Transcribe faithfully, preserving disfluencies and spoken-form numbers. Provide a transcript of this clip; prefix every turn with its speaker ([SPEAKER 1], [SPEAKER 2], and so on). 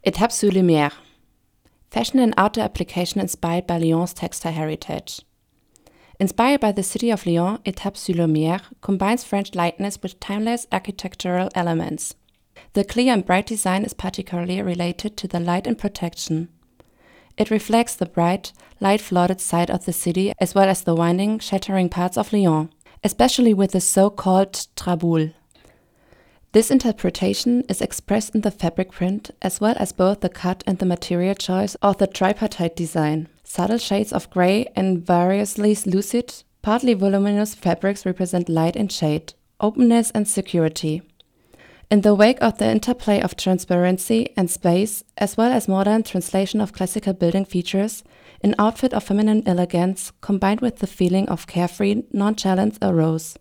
[SPEAKER 1] Étape sur lumière. Fashion and outdoor application inspired by Lyon's textile heritage. Inspired by the city of Lyon, Étape sur lumière combines French lightness with timeless architectural elements. The clear and bright design is particularly related to the light and protection. It reflects the bright, light-flooded side of the city as well as the winding, shattering parts of Lyon, especially with the so-called traboules. This interpretation is expressed in the fabric print as well as both the cut and the material choice of the tripartite design. Subtle shades of gray and variously lucid, partly voluminous fabrics represent light and shade, openness and security. In the wake of the interplay of transparency and space, as well as modern translation of classical building features, an outfit of feminine elegance combined with the feeling of carefree nonchalance arose.